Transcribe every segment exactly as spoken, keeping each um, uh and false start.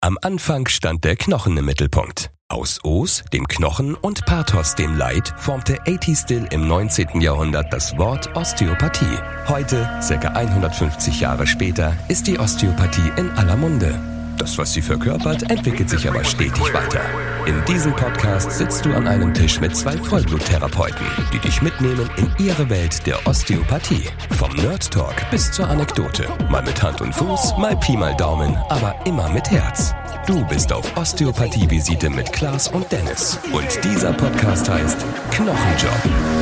Am Anfang stand der Knochen im Mittelpunkt. Aus Os, dem Knochen, und Pathos, dem Leid, formte A T Still im neunzehnten Jahrhundert das Wort Osteopathie. Heute, circa hundertfünfzig Jahre später, ist die Osteopathie in aller Munde. Das, was sie verkörpert, entwickelt sich aber stetig weiter. In diesem Podcast sitzt du an einem Tisch mit zwei Vollbluttherapeuten, die dich mitnehmen in ihre Welt der Osteopathie. Vom Nerd Talk bis zur Anekdote. Mal mit Hand und Fuß, mal Pi mal Daumen, aber immer mit Herz. Du bist auf Osteopathie-Visite mit Klaas und Dennis. Und dieser Podcast heißt Knochenjob.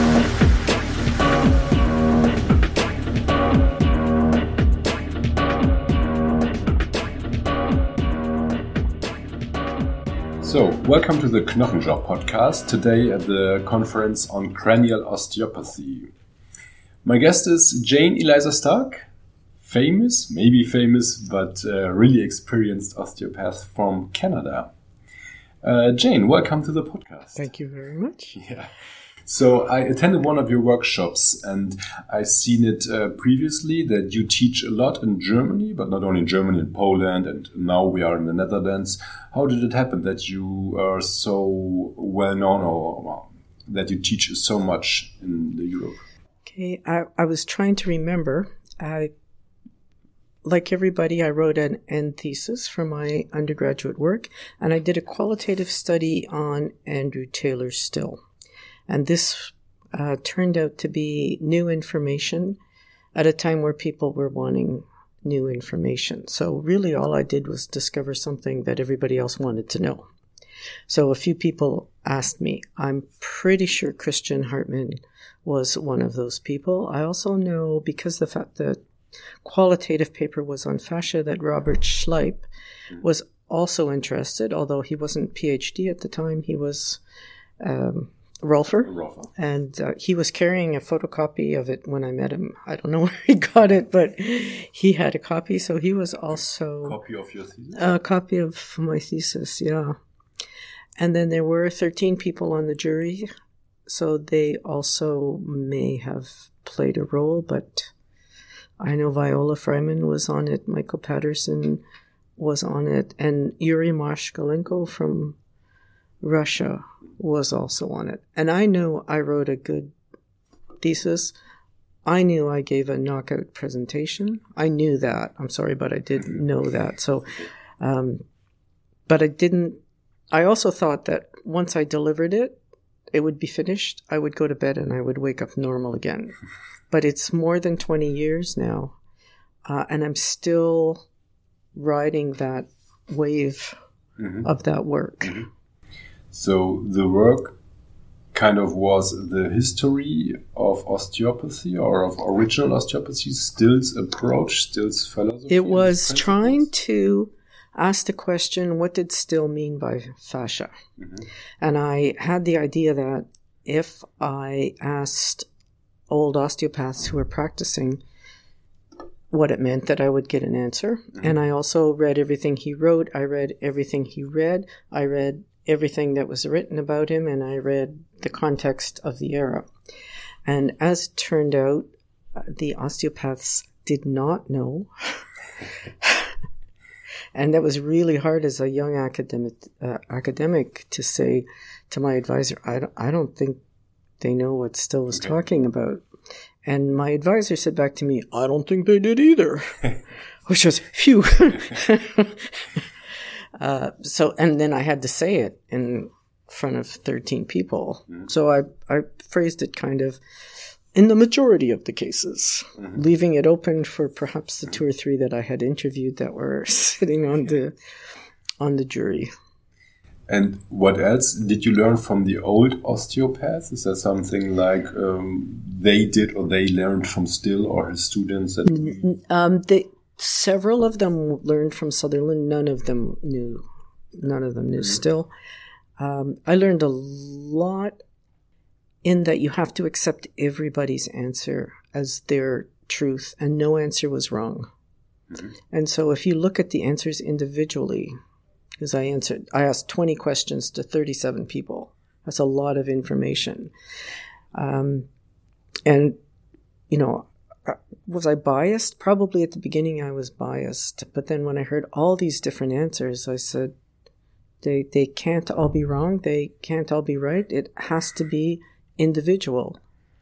So, welcome to the Knochenjob podcast, today at the conference on cranial osteopathy. My guest is Jane Eliza Stark, famous, maybe famous, but uh, really experienced osteopath from Canada. Uh, Jane, welcome to the podcast. Thank you very much. Yeah. So I attended one of your workshops and I've seen it uh, previously that you teach a lot in Germany, but not only in Germany, in Poland, and now we are in the Netherlands. How did it happen that you are so well known, or well, that you teach so much in the Europe? Okay, I, I was trying to remember. I, like everybody, I wrote an end thesis for my undergraduate work, and I did a qualitative study on Andrew Taylor Still. And this uh, turned out to be new information at a time where people were wanting new information. So really all I did was discover something that everybody else wanted to know. So a few people asked me. I'm pretty sure Christian Hartmann was one of those people. I also know, because the fact that qualitative paper was on fascia, that Robert Schleip was also interested, although he wasn't PhD at the time. He was... Um, Rolfer, Rolfer. and uh, he was carrying a photocopy of it when I met him. I don't know where he got it, but he had a copy, so he was also... A copy of your thesis? A copy of my thesis, yeah. And then there were thirteen people on the jury, so they also may have played a role, but I know Viola Freiman was on it, Michael Patterson was on it, and Yuri Moshkalenko from Russia was also on it. And I knew I wrote a good thesis. I knew I gave a knockout presentation. I knew that. I'm sorry, but I did know that. So, um, but I didn't, I also thought that once I delivered it, it would be finished. I would go to bed and I would wake up normal again. But it's more than twenty years now. Uh, and I'm still riding that wave mm-hmm. of that work. Mm-hmm. So the work kind of was the history of osteopathy or of original osteopathy, Still's approach, Still's philosophy? It was trying to ask the question, what did Still mean by fascia? Mm-hmm. And I had the idea that if I asked old osteopaths who were practicing what it meant, that I would get an answer. Mm-hmm. And I also read everything he wrote. I read everything he read. I read everything that was written about him, and I read the context of the era. And as it turned out, the osteopaths did not know. And that was really hard as a young academic uh, academic to say to my advisor, I don't, I don't think they know what Still was okay. talking about. And my advisor said back to me, I don't think they did either. Which was, phew. Uh, so, and then I had to say it in front of thirteen people. Mm-hmm. So I, I phrased it kind of in the majority of the cases, mm-hmm. leaving it open for perhaps the two or three that I had interviewed that were sitting on the, on the jury. And what else did you learn from the old osteopaths? Is there something like um, they did or they learned from Still or his students? That um, they... Several of them learned from Sutherland. None of them knew. None of them knew mm-hmm. Still. Um, I learned a lot in that you have to accept everybody's answer as their truth, and no answer was wrong. Mm-hmm. And so if you look at the answers individually, because I answered, I asked twenty questions to thirty-seven people. That's a lot of information. Um, and, you know, was I biased? Probably at the beginning I was biased. But then when I heard all these different answers, I said, they, they can't all be wrong. They can't all be right. It has to be individual.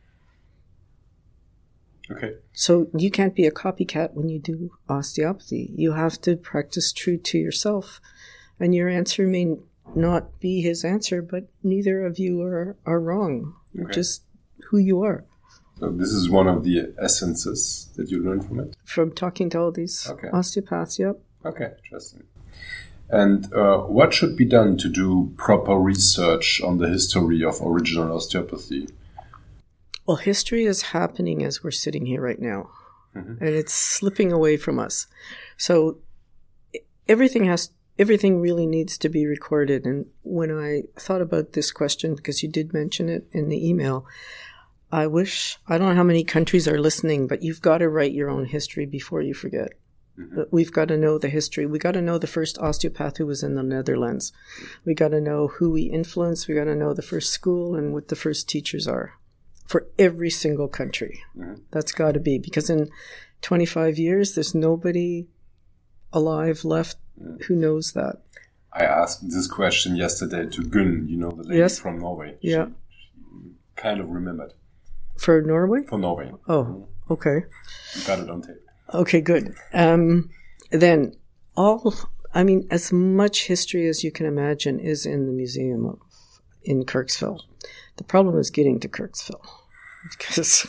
Okay. So you can't be a copycat when you do osteopathy. You have to practice true to yourself. And your answer may not be his answer, but neither of you are, are wrong. Okay. Just who you are. So this is one of the essences that you learned from it? From talking to all these okay. osteopaths, yep. Okay, interesting. And uh, what should be done to do proper research on the history of original osteopathy? Well, history is happening as we're sitting here right now. Mm-hmm. And it's slipping away from us. So everything has, everything really needs to be recorded. And when I thought about this question, because you did mention it in the email, I wish, I don't know how many countries are listening, but you've got to write your own history before you forget. Mm-hmm. We've got to know the history. We got to know the first osteopath who was in the Netherlands. We got to know who we influenced. We got to know the first school and what the first teachers are for every single country. Mm-hmm. That's got to be, because in twenty-five years, there's nobody alive left mm. who knows that. I asked this question yesterday to Gunn, you know, the lady yes. from Norway. Yeah. She, she kind of remembered. For Norway? For Norway. Oh, okay. You got it on tape. Okay, good. Um, then all, I mean, as much history as you can imagine is in the museum of, in Kirksville. The problem is getting to Kirksville because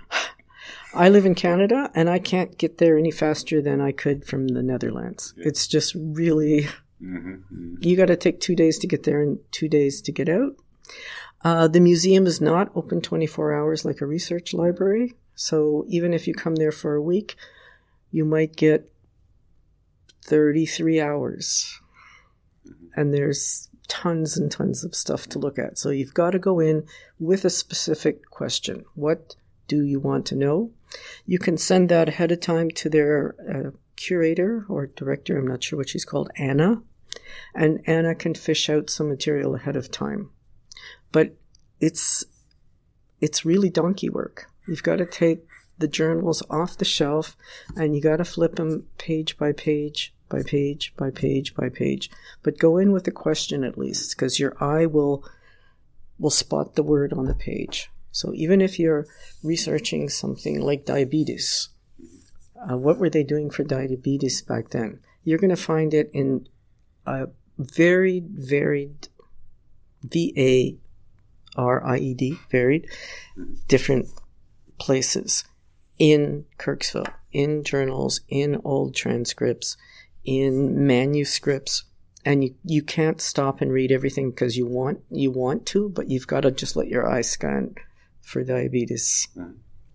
I live in Canada and I can't get there any faster than I could from the Netherlands. Yeah. It's just really, mm-hmm, mm-hmm. You got to take two days to get there and two days to get out. Uh, the museum is not open twenty-four hours like a research library. So even if you come there for a week, you might get thirty-three hours. And there's tons and tons of stuff to look at. So you've got to go in with a specific question. What do you want to know? You can send that ahead of time to their uh, curator or director. I'm not sure what she's called, Anna. And Anna can fish out some material ahead of time. But it's it's really donkey work. You've got to take the journals off the shelf and you got to flip them page by page by page by page by page. But go in with a question at least, because your eye will will spot the word on the page. So even if you're researching something like diabetes, uh, what were they doing for diabetes back then? You're going to find it in a very varied V A R I E D, varied, different places in Kirksville, in journals, in old transcripts, in manuscripts. And you, you can't stop and read everything because you want you want to, but you've got to just let your eyes scan for diabetes. Mm.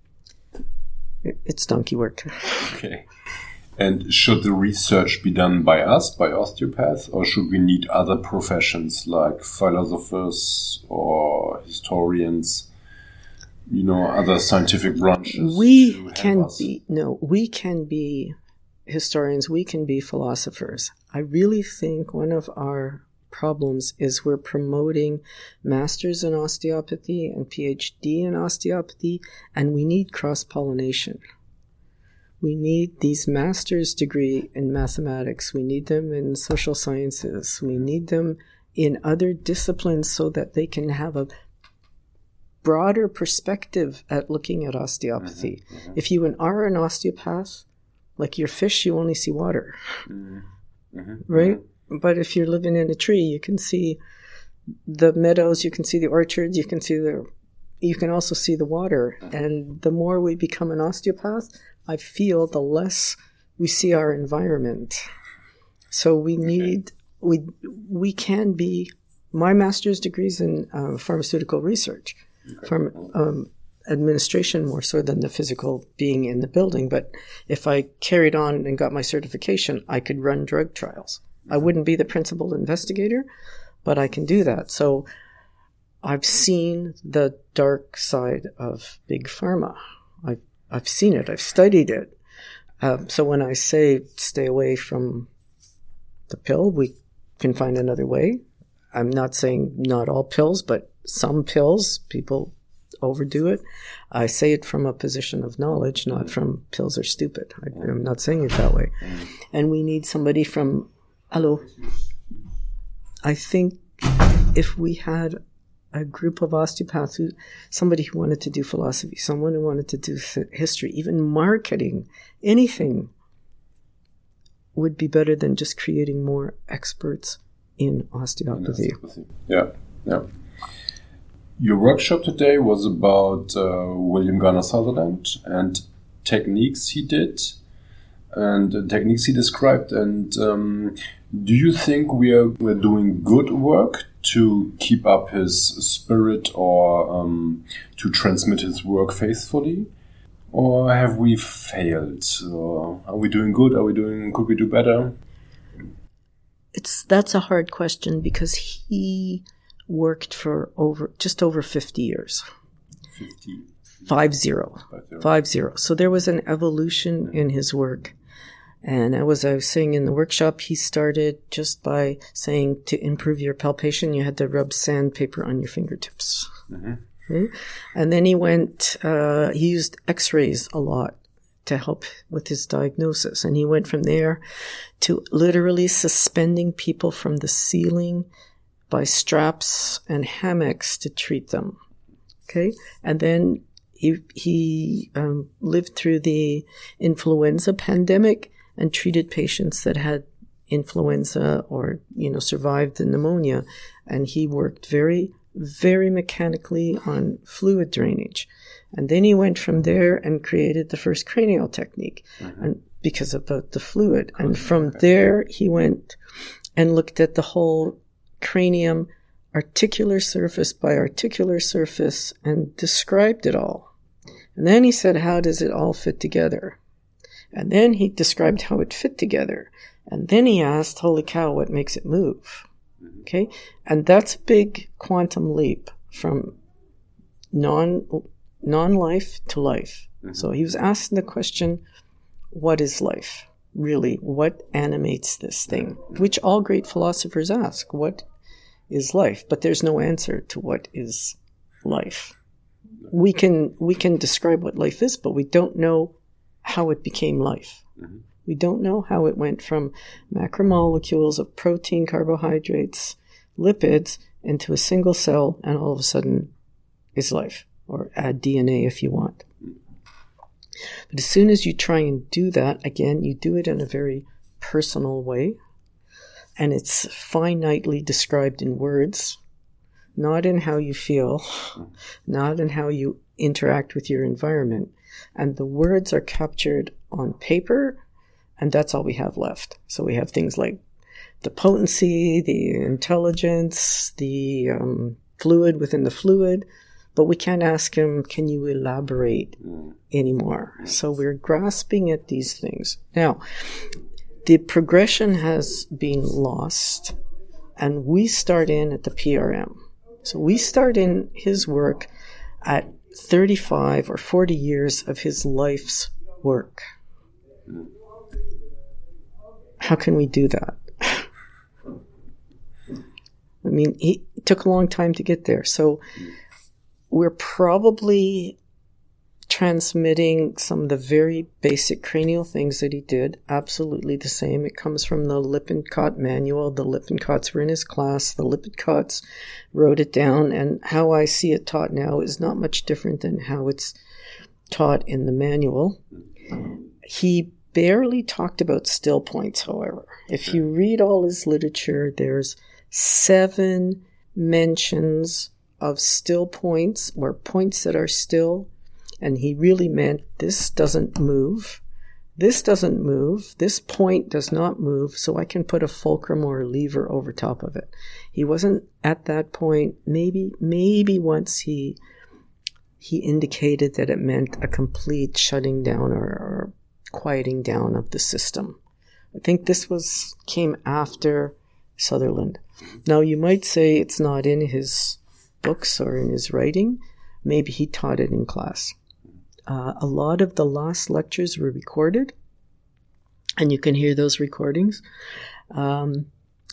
It, it's donkey work. Okay. And should the research be done by us, by osteopaths, or should we need other professions like philosophers or historians, you know, other scientific branches? We can be, no, we can be historians, we can be philosophers. I really think one of our problems is we're promoting masters in osteopathy and PhD in osteopathy, and we need cross-pollination. We need these master's degree in mathematics. We need them in social sciences. We need them in other disciplines so that they can have a broader perspective at looking at osteopathy. Mm-hmm, mm-hmm. If you are an osteopath, like your fish, you only see water, mm-hmm, right? Mm-hmm. But if you're living in a tree, you can see the meadows, you can see the orchards, you can see the, you can also see the water. Mm-hmm. And the more we become an osteopath, I feel the less we see our environment. So we need, we we can be, my master's degree's in uh, pharmaceutical research, okay. from um, administration more so than the physical being in the building. But if I carried on and got my certification, I could run drug trials. I wouldn't be the principal investigator, but I can do that. So I've seen the dark side of big pharma. I've I've seen it. I've studied it. Um, so when I say stay away from the pill, we can find another way. I'm not saying not all pills, but some pills, people overdo it. I say it from a position of knowledge, not from pills are stupid. I, I'm not saying it that way. And we need somebody from, hello. I think if we had a group of osteopaths, who, somebody who wanted to do philosophy, someone who wanted to do history, even marketing, anything would be better than just creating more experts in osteopathy. Yeah, yeah. Your workshop today was about uh, William Garner Sutherland and techniques he did and uh, techniques he described. And um, do you think we are we're doing good work to keep up his spirit or um, to transmit his work faithfully? Or have we failed? Or are we doing good? Are we doing? Could we do better? It's that's a hard question because he worked for over just over fifty years. Fifty. Five zero. Five zero. Five zero. So there was an evolution in his work. And as I was saying in the workshop, he started just by saying to improve your palpation, you had to rub sandpaper on your fingertips. Mm-hmm. Okay? And then he went, uh, he used x-rays a lot to help with his diagnosis. And he went from there to literally suspending people from the ceiling by straps and hammocks to treat them. Okay. And then he, he, um, lived through the influenza pandemic and treated patients that had influenza or, you know, survived the pneumonia. And he worked very, very mechanically on fluid drainage. And then he went from there and created the first cranial technique, mm-hmm. and because of the, the fluid. And from there, he went and looked at the whole cranium, articular surface by articular surface, and described it all. And then he said, how does it all fit together? And then he described how it fit together. And then he asked, holy cow, what makes it move? Okay. And that's a big quantum leap from non, non-life to life. Mm-hmm. So he was asking the question, what is life? Really, what animates this thing? Which all great philosophers ask, what is life? But there's no answer to what is life. We can, we can describe what life is, but we don't know how it became life. Mm-hmm. We don't know how it went from macromolecules of protein, carbohydrates, lipids into a single cell, and all of a sudden is life, or add D N A if you want. But as soon as you try and do that, again, you do it in a very personal way, and it's finitely described in words, not in how you feel, not in how you interact with your environment. And the words are captured on paper, and that's all we have left. So we have things like the potency, the intelligence, the um, fluid within the fluid, but we can't ask him, can you elaborate anymore? So we're grasping at these things. Now, the progression has been lost, and we start in at the P R M. So we start in his work at thirty-five or forty years of his life's work. How can we do that? I mean, he, it took a long time to get there. So we're probably transmitting some of the very basic cranial things that he did. Absolutely the same. It comes from the Lippincott manual. The Lippincotts were in his class. The Lippincotts wrote it down. And how I see it taught now is not much different than how it's taught in the manual. He barely talked about still points, however. If you read all his literature, there's seven mentions of still points, or points that are still. And he really meant this doesn't move. This doesn't move. This point does not move, so I can put a fulcrum or a lever over top of it. He wasn't at that point. Maybe, maybe once he he indicated that it meant a complete shutting down or, or quieting down of the system. I think this was came after Sutherland. Now, you might say it's not in his books or in his writing. Maybe he taught it in class. Uh, a lot of the last lectures were recorded, and you can hear those recordings. Um,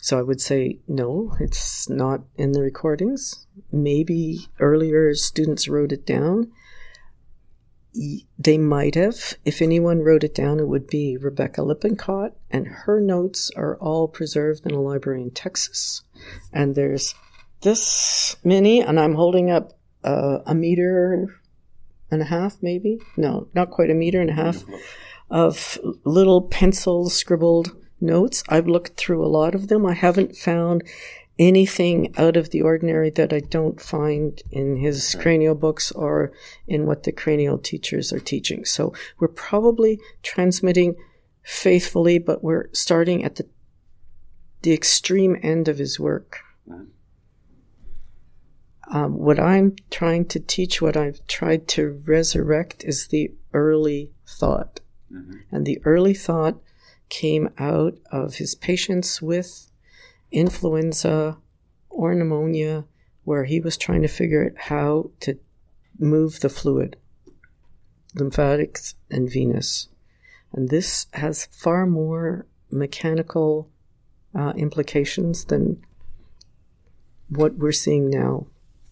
So I would say, no, it's not in the recordings. Maybe earlier students wrote it down. They might have. If anyone wrote it down, it would be Rebecca Lippincott, and her notes are all preserved in a library in Texas. And there's this many, and I'm holding up uh, a meter and a half, maybe? No, not quite a meter and a half of little pencil scribbled notes. I've looked through a lot of them. I haven't found anything out of the ordinary that I don't find in his cranial books or in what the cranial teachers are teaching. So we're probably transmitting faithfully, but we're starting at the the extreme end of his work. Um, what I'm trying to teach, what I've tried to resurrect, is the early thought. Mm-hmm. And the early thought came out of his patients with influenza or pneumonia, where he was trying to figure out how to move the fluid, lymphatics and venous. And this has far more mechanical uh, implications than what we're seeing now.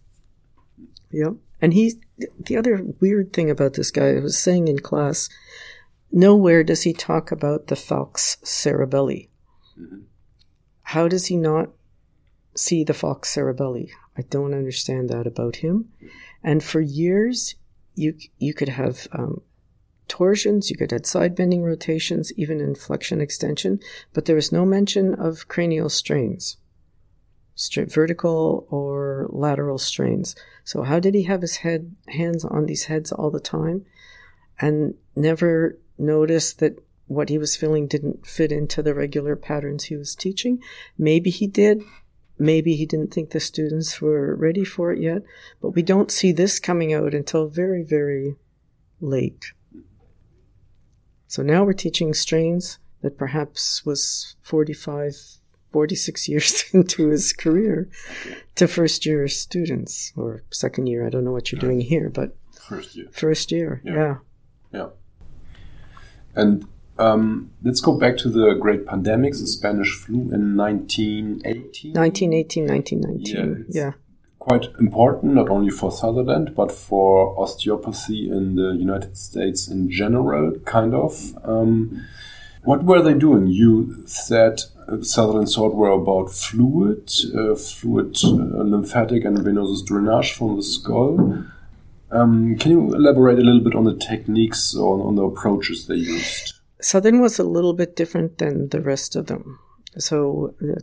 Yep. And he, the other weird thing about this guy, I was saying in class, nowhere does he talk about the falx cerebelli. Mm-hmm. How does he not see the falx cerebelli? I don't understand that about him. And for years, you you could have um, torsions, you could have side bending rotations, even in flexion extension, but there was no mention of cranial strains, straight vertical or lateral strains. So how did he have his head hands on these heads all the time and never notice that what he was feeling didn't fit into the regular patterns he was teaching? Maybe he did. Maybe he didn't think the students were ready for it yet. But we don't see this coming out until very, very late. So now we're teaching strains that perhaps was forty-five, forty-six years into his career to first-year students, or second year. I don't know what you're doing here, but first year. First year, yeah. Yeah. yeah. And um, let's go back to the great pandemics, the Spanish flu in nineteen eighteen. nineteen eighteen, nineteen nineteen, yeah. yeah. Quite important, not only for Sutherland, but for osteopathy in the United States in general, kind of. Um, what were they doing? You said uh, Sutherland thought were about fluid, uh, fluid uh, lymphatic and venous drainage from the skull. Um, can you elaborate a little bit on the techniques or on the approaches they used? Southern was a little bit different than the rest of them. So uh,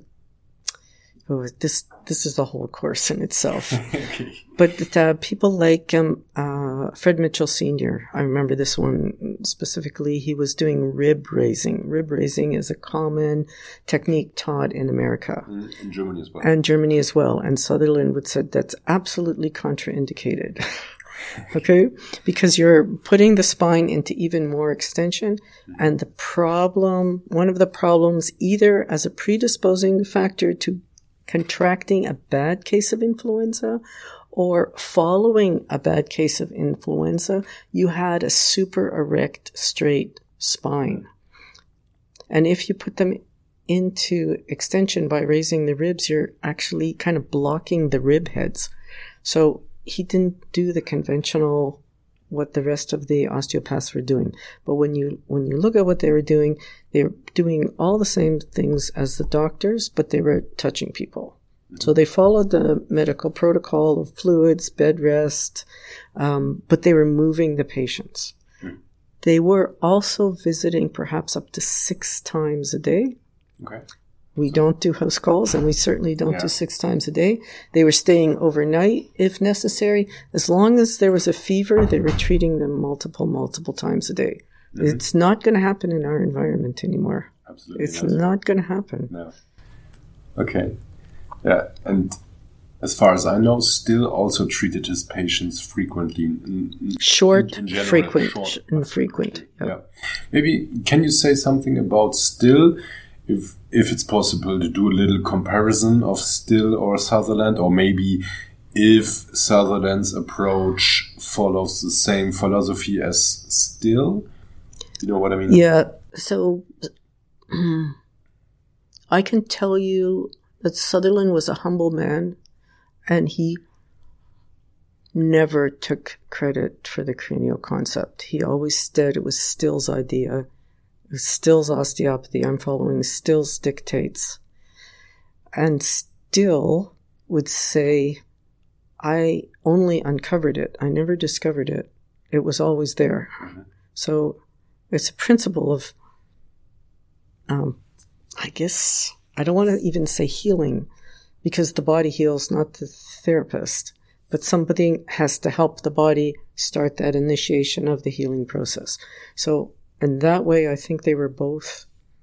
oh, this this is a whole course in itself. Okay. But uh, people like um, uh, Fred Mitchell Senior, I remember this one specifically, he was doing rib raising. Rib raising is a common technique taught in America. Mm, in Germany as well. And Germany as well. And Sutherland would say that's absolutely contraindicated. Okay, because you're putting the spine into even more extension. And the problem, one of the problems, either as a predisposing factor to contracting a bad case of influenza or following a bad case of influenza, you had a super erect, straight spine. And if you put them into extension by raising the ribs, you're actually kind of blocking the rib heads. So he didn't do the conventional, what the rest of the osteopaths were doing. But when you when you look at what they were doing, they were doing all the same things as the doctors, but they were touching people. Mm-hmm. So they followed the medical protocol of fluids, bed rest, um, but they were moving the patients. Mm-hmm. They were also visiting perhaps up to six times a day. Okay. We don't do house calls, and we certainly don't yeah. do six times a day. They were staying overnight if necessary. As long as there was a fever, they were treating them multiple, multiple times a day. Mm-hmm. It's not going to happen in our environment anymore. Absolutely. It's not, not going to happen. No. Okay. Yeah, and as far as I know, still also treated his patients frequently. In, in, short, in general, frequent, short, and frequent. Yeah. yeah. Maybe, can you say something about still, if if it's possible to do a little comparison of Still or Sutherland, or maybe if Sutherland's approach follows the same philosophy as Still? You know what I mean? Yeah. So I can tell you that Sutherland was a humble man, and he never took credit for the cranial concept. He always said it was Still's idea. It was Still's osteopathy. I'm following Still's dictates. And Still would say, I only uncovered it. I never discovered it. It was always there. Mm-hmm. So it's a principle of, um, I guess, I don't want to even say healing, because the body heals, not the therapist. But somebody has to help the body start that initiation of the healing process. So in that way, I think they were both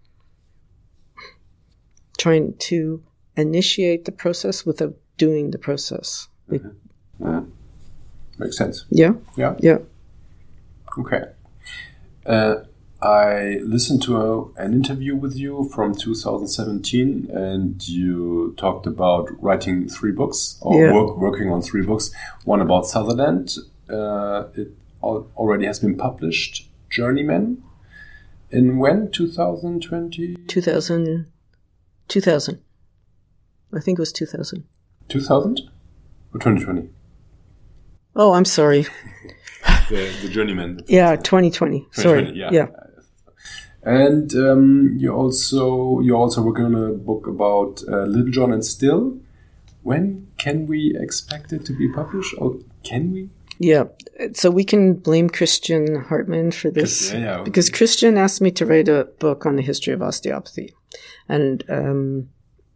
trying to initiate the process without doing the process. Mm-hmm. Mm-hmm. Makes sense. Yeah? Yeah? Yeah. Okay. Uh, I listened to a, an interview with you from two thousand seventeen, and you talked about writing three books, or yeah. work, working on three books. One about Sutherland. Uh, it al- already has been published. Journeyman. In when? twenty twenty? two thousand. two thousand. I think it was two thousand. two thousand? Or twenty twenty? Oh, I'm sorry. the, the Journeyman. Yeah, twenty twenty. Sorry. yeah. yeah. And um, you also you're also working on a book about uh, Little John and Still. When can we expect it to be published? Or can we? Yeah, so we can blame Christian Hartmann for this, yeah, yeah. because Christian asked me to write a book on the history of osteopathy, and um,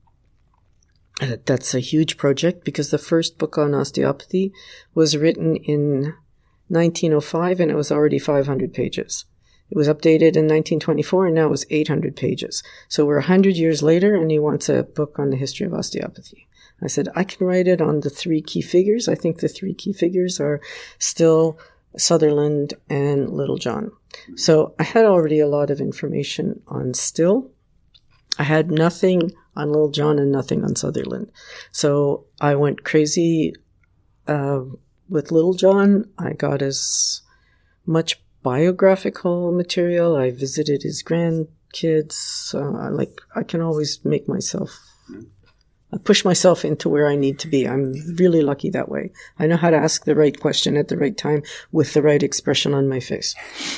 that's a huge project, because the first book on osteopathy was written in nineteen oh five, and it was already five hundred pages. It was updated in nineteen twenty-four, and now it's eight hundred pages. So we're one hundred years later, and he wants a book on the history of osteopathy. I said, I can write it on the three key figures. I think the three key figures are Still, Sutherland, and Little John. So I had already a lot of information on Still. I had nothing on Little John and nothing on Sutherland. So I went crazy uh, with Little John. I got as much biographical material. I visited his grandkids. Uh, like, I can always make myself, I push myself into where I need to be. I'm really lucky that way. I know how to ask the right question at the right time with the right expression on my face.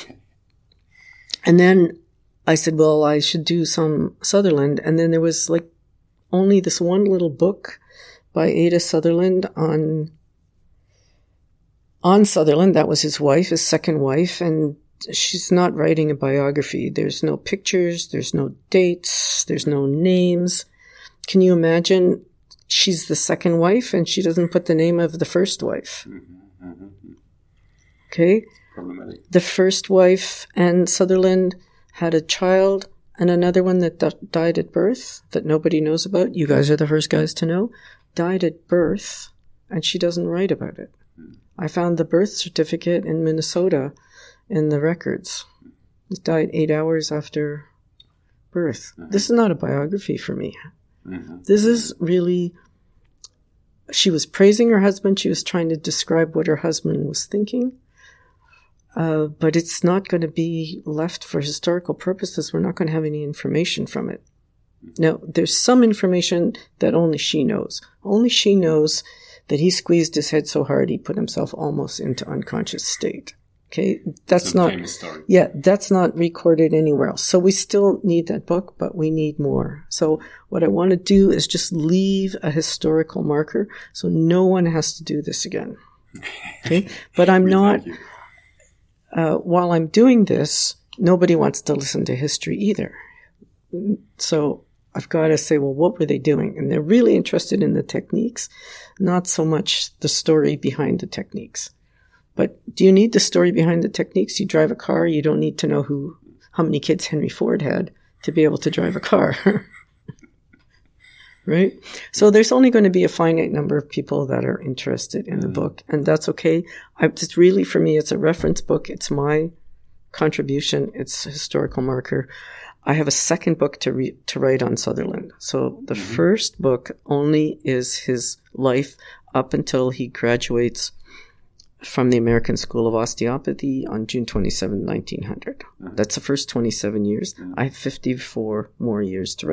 And then I said, well, I should do some Sutherland. And then there was like only this one little book by Ada Sutherland on On Sutherland. That was his wife, his second wife, and she's not writing a biography. There's no pictures, there's no dates, there's no names. Can you imagine? She's the second wife, and she doesn't put the name of the first wife. Mm-hmm, mm-hmm. Okay? Problematic. The first wife and Sutherland had a child, and another one that d- died at birth that nobody knows about. You guys are the first guys to know. Died at birth, and she doesn't write about it. I found the birth certificate in Minnesota in the records. It died eight hours after birth. Mm-hmm. This is not a biography for me. Mm-hmm. This is really, she was praising her husband. She was trying to describe what her husband was thinking. Uh, but it's not going to be left for historical purposes. We're not going to have any information from it. Now, there's some information that only she knows. Only she knows that he squeezed his head so hard he put himself almost into unconscious state. Okay, that's not, famous story. Yeah, that's not recorded anywhere else. So we still need that book, but we need more. So what I want to do is just leave a historical marker so no one has to do this again. Okay, but I'm not, uh, while I'm doing this, nobody wants to listen to history either. So I've got to say, well, what were they doing? And they're really interested in the techniques, not so much the story behind the techniques. But do you need the story behind the techniques? You drive a car, you don't need to know who, how many kids Henry Ford had to be able to drive a car. Right? So there's only going to be a finite number of people that are interested in the mm. book, and that's okay. I, it's really, for me, it's a reference book. It's my contribution. It's a historical marker. I have a second book to re- to write on Sutherland. So the mm-hmm. first book only is his life up until he graduates from the American School of Osteopathy on June twenty-seventh, nineteen hundred. Mm-hmm. That's the first twenty-seven years. Mm-hmm. I have fifty-four more years to write. Okay.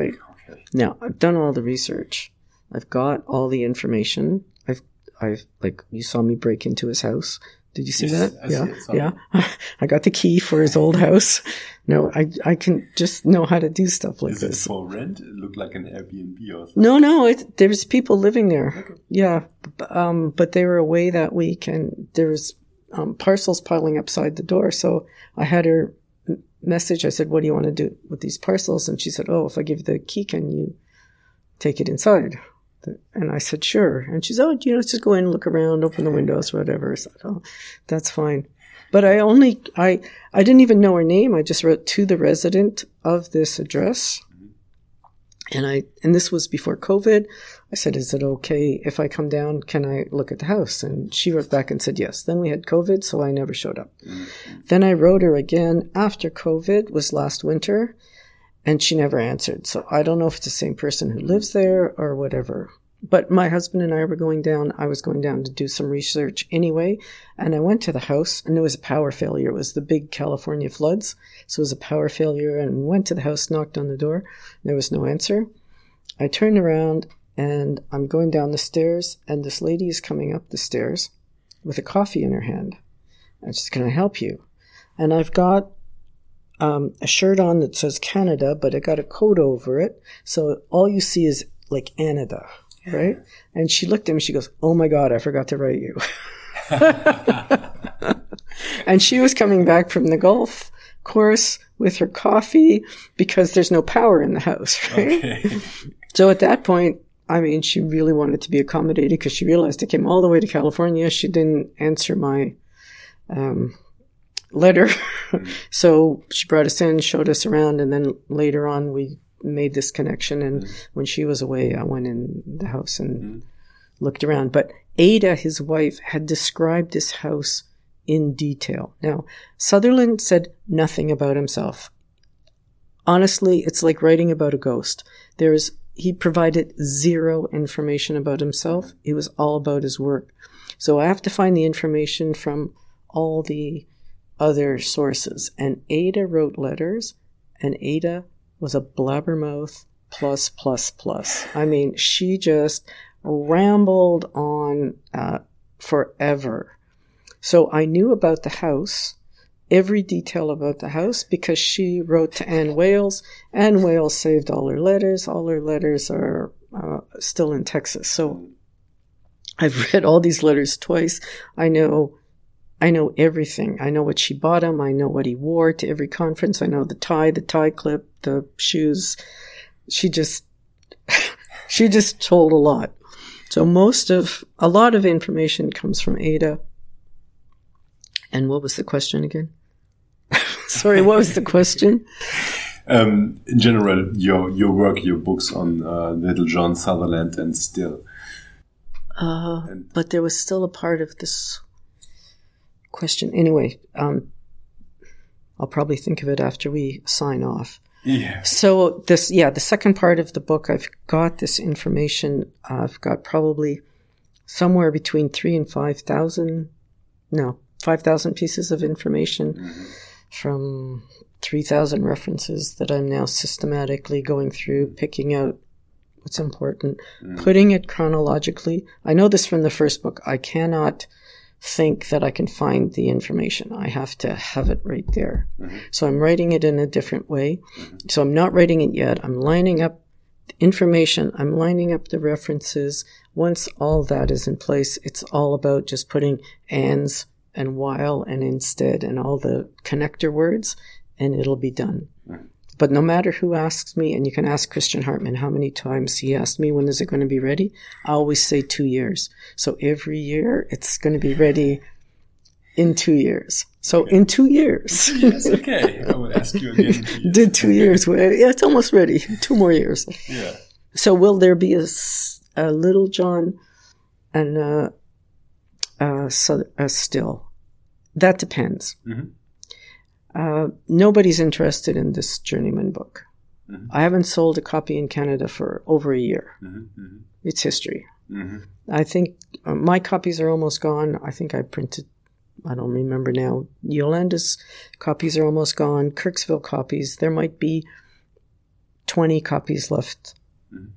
Okay. Now, I've done all the research. I've got all the information. I've, I've, like, you saw me break into his house. Did you see Yes, that? I yeah. see it, sorry. Yeah. I got the key for his old house. No, I, I can just know how to do stuff like Is it this. for rent? It looked like an Airbnb or something. No, no, it, there's people living there. Okay. Yeah. B- Um, but they were away that week and there was, um, parcels piling upside the door. So I had her m- message. I said, what do you want to do with these parcels? And she said, oh, if I give you the key, can you take it inside? And I said, sure. And she said, oh, you know, just go in, look around, open the windows, whatever. I said, oh, that's fine. But I only, I, I didn't even know her name. I just wrote to the resident of this address. And I, and this was before COVID. I said, is it okay if I come down? Can I look at the house? And she wrote back and said, yes. Then we had COVID, so I never showed up. Mm-hmm. Then I wrote her again after COVID, was last winter. And she never answered. So I don't know if it's the same person who lives there or whatever. But my husband and I were going down. I was going down to do some research anyway. And I went to the house and there was a power failure. It was the big California floods. So it was a power failure and went to the house, knocked on the door. There was no answer. I turned around and I'm going down the stairs and this lady is coming up the stairs with a coffee in her hand. I said, can I help you? And I've got Um, a shirt on that says Canada, but it got a coat over it. So all you see is like Canada, right? And she looked at me, she goes, oh my God, I forgot to write you. And she was coming back from the golf course with her coffee because there's no power in the house, right? Okay. So at that point, I mean, she really wanted to be accommodated because she realized I came all the way to California. She didn't answer my, um, letter. So she brought us in, showed us around, and then later on we made this connection. And mm. when she was away, I went in the house and mm. looked around. But Ada, his wife, had described this house in detail. Now, Sutherland said nothing about himself. Honestly, it's like writing about a ghost. There's, he provided zero information about himself. It was all about his work. So I have to find the information from all the other sources. And Ada wrote letters, and Ada was a blabbermouth plus, plus, plus. I mean, she just rambled on uh, forever. So I knew about the house, every detail about the house, because she wrote to Anne Wales. Anne Wales saved all her letters. All her letters are uh, still in Texas. So I've read all these letters twice. I know I know everything. I know what she bought him. I know what he wore to every conference. I know the tie, the tie clip, the shoes. She just, she just told a lot. So most of, a lot of information comes from Ada. And what was the question again? Sorry, what was the question? Um, in general, your, your work, your books on uh, Little John Sutherland and Still. Uh, and but there was still a part of this question. Anyway, um, I'll probably think of it after we sign off. Yeah. So this, yeah, the second part of the book, I've got this information. Uh, I've got probably somewhere between three and five thousand, no, five thousand pieces of information mm-hmm. from three thousand references that I'm now systematically going through, picking out what's important, mm-hmm. putting it chronologically. I know this from the first book. I cannot think that I can find the information. I have to have it right there. Mm-hmm. So I'm writing it in a different way. Mm-hmm. So I'm not writing it yet. I'm lining up the information. I'm lining up the references. Once all that is in place, it's all about just putting ands and while and instead and all the connector words, and it'll be done. Mm-hmm. But no matter who asks me, and you can ask Christian Hartman how many times he asked me, when is it going to be ready? I always say two years. So every year it's going to be ready in two years. So okay. in two years. Yes, okay. I will ask you again. Two Did two years. Yeah, it's almost ready. Two more years. Yeah. So will there be a, a Little John and a, a, a Still? That depends. Mm-hmm. Uh, nobody's interested in this Journeyman book. Mm-hmm. I haven't sold a copy in Canada for over a year. Mm-hmm. Mm-hmm. It's history. Mm-hmm. I think uh, my copies are almost gone. I think I printed, I don't remember now. Yolanda's copies are almost gone. Kirksville copies. There might be twenty copies left. Mm-hmm.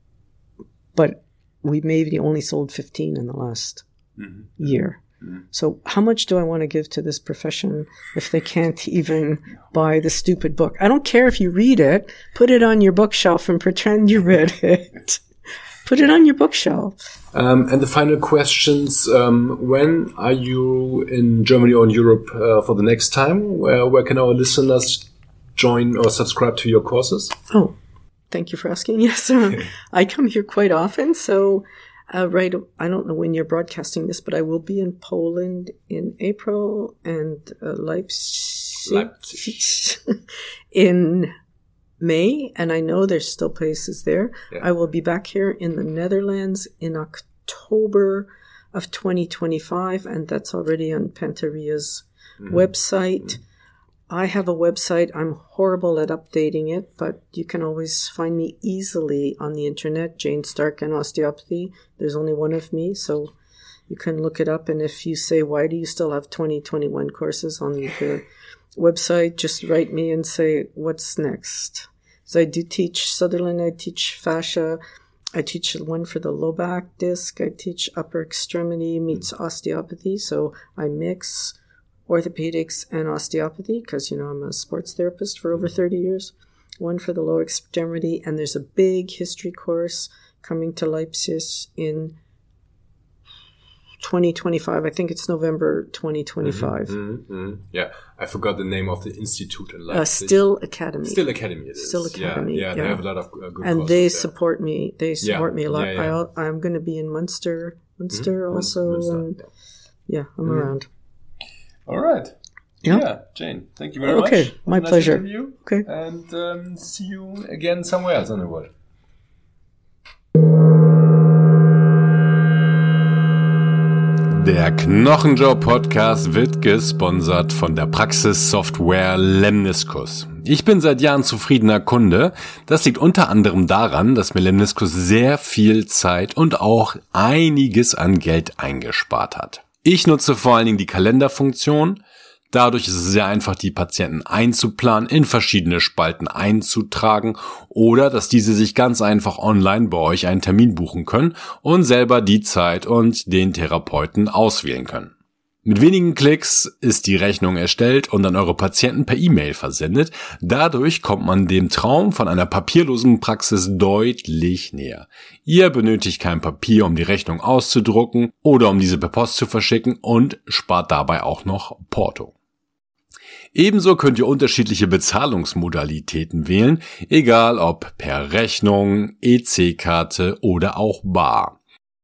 But we maybe only sold fifteen in the last mm-hmm. year. Mm-hmm. So how much do I want to give to this profession if they can't even buy the stupid book? I don't care if you read it. Put it on your bookshelf and pretend you read it. Put it on your bookshelf. Um, and the final questions, um, when are you in Germany or in Europe uh, for the next time? Where, where can our listeners join or subscribe to your courses? Oh, thank you for asking. Yes, uh, I come here quite often. So uh, right, I don't know when you're broadcasting this, but I will be in Poland in April and uh, Leipzig, Leipzig. in May, and I know there's still places there. Yeah. I will be back here in the Netherlands in October of twenty twenty-five, and that's already on Panteria's mm-hmm. website. Mm-hmm. I have a website. I'm horrible at updating it, but you can always find me easily on the internet, Jane Stark and Osteopathy. There's only one of me, so you can look it up. And if you say, why do you still have twenty twenty-one courses on the website, just write me and say, what's next? So I do teach Sutherland, I teach fascia, I teach one for the low back disc, I teach upper extremity meets osteopathy, so I mix orthopedics and osteopathy because, you know, I'm a sports therapist for over thirty years, one for the lower extremity, and there's a big history course coming to Leipzig in twenty twenty-five. I think it's November twenty twenty-five. Mm-hmm, mm-hmm. Yeah, I forgot the name of the institute in Leipzig. Uh, Still Academy. Still Academy, it is. Still Academy. Yeah, yeah, yeah. They have a lot of uh, good and they there. support me. They support yeah, me a lot. yeah, yeah. I, I'm going to be in Munster, Munster mm-hmm. also. Munster, and yeah. yeah, I'm mm-hmm. around. All right. Yeah. yeah, Jane, thank you very okay. much. Okay, my nice pleasure. Interview. Okay. And um, see you again somewhere else in the world. Der Knochenjob-Podcast wird gesponsert von der Praxissoftware Lemniskus. Ich bin seit Jahren zufriedener Kunde. Das liegt unter anderem daran, dass mir Lemniskus sehr viel Zeit und auch einiges an Geld eingespart hat. Ich nutze vor allen Dingen die Kalenderfunktion. Dadurch ist es sehr einfach, die Patienten einzuplanen, in verschiedene Spalten einzutragen oder dass diese sich ganz einfach online bei euch einen Termin buchen können und selber die Zeit und den Therapeuten auswählen können. Mit wenigen Klicks ist die Rechnung erstellt und an eure Patienten per E-Mail versendet. Dadurch kommt man dem Traum von einer papierlosen Praxis deutlich näher. Ihr benötigt kein Papier, um die Rechnung auszudrucken oder um diese per Post zu verschicken und spart dabei auch noch Porto. Ebenso könnt ihr unterschiedliche Bezahlungsmodalitäten wählen, egal ob per Rechnung, E C-Karte oder auch bar.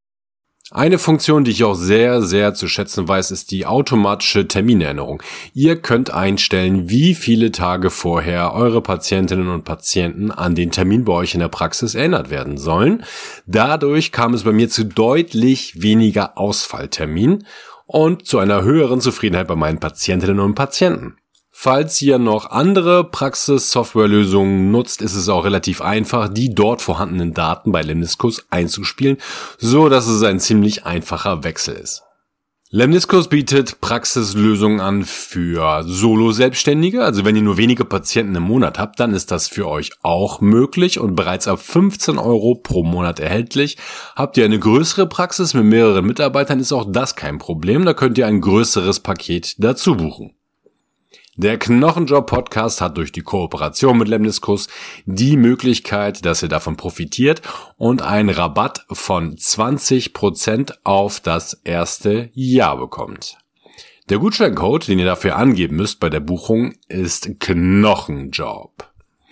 Eine Funktion, die ich auch sehr, sehr zu schätzen weiß, ist die automatische Terminerinnerung. Ihr könnt einstellen, wie viele Tage vorher eure Patientinnen und Patienten an den Termin bei euch in der Praxis erinnert werden sollen. Dadurch kam es bei mir zu deutlich weniger Ausfallterminen und zu einer höheren Zufriedenheit bei meinen Patientinnen und Patienten. Falls ihr noch andere Praxis-Softwarelösungen nutzt, ist es auch relativ einfach, die dort vorhandenen Daten bei Lemniskus einzuspielen, so dass es ein ziemlich einfacher Wechsel ist. Lemniskus bietet Praxislösungen an für Solo-Selbstständige, also wenn ihr nur wenige Patienten im Monat habt, dann ist das für euch auch möglich und bereits ab fünfzehn Euro pro Monat erhältlich. Habt ihr eine größere Praxis mit mehreren Mitarbeitern, ist auch das kein Problem, da könnt ihr ein größeres Paket dazu buchen. Der Knochenjob-Podcast hat durch die Kooperation mit Lemniskus die Möglichkeit, dass ihr davon profitiert und einen Rabatt von zwanzig Prozent auf das erste Jahr bekommt. Der Gutscheincode, den ihr dafür angeben müsst bei der Buchung, ist Knochenjob.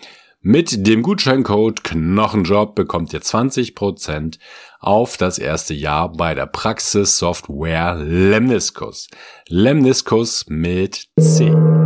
Mit dem Gutscheincode Knochenjob bekommt ihr zwanzig Prozent auf das erste Jahr bei der Praxissoftware Lemniskus. Lemniskus mit C.